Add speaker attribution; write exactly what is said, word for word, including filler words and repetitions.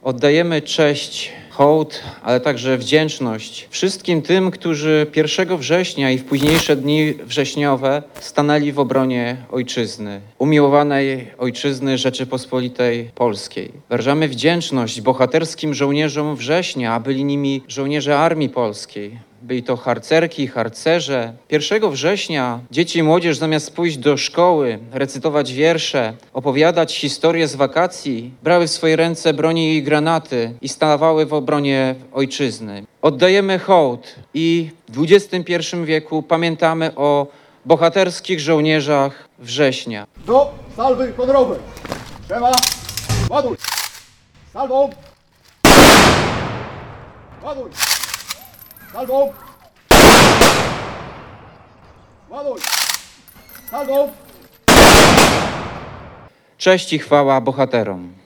Speaker 1: Oddajemy cześć, hołd, ale także wdzięczność wszystkim tym, którzy pierwszego września i w późniejsze dni wrześniowe stanęli w obronie ojczyzny, umiłowanej ojczyzny Rzeczypospolitej Polskiej. Wyrażamy wdzięczność bohaterskim żołnierzom września, a byli nimi żołnierze Armii Polskiej. Byli to harcerki, harcerze. Pierwszego września dzieci i młodzież zamiast pójść do szkoły, recytować wiersze, opowiadać historie z wakacji, brały w swoje ręce broni i granaty i stawały w obronie ojczyzny. Oddajemy hołd i w dwudziestym pierwszym wieku pamiętamy o bohaterskich żołnierzach września.
Speaker 2: Do salwy honorowej. Trzema. Ładuj. Salwą. Ładuj. Salwą. Ładuj. Salwą.
Speaker 1: Cześć i chwała bohaterom.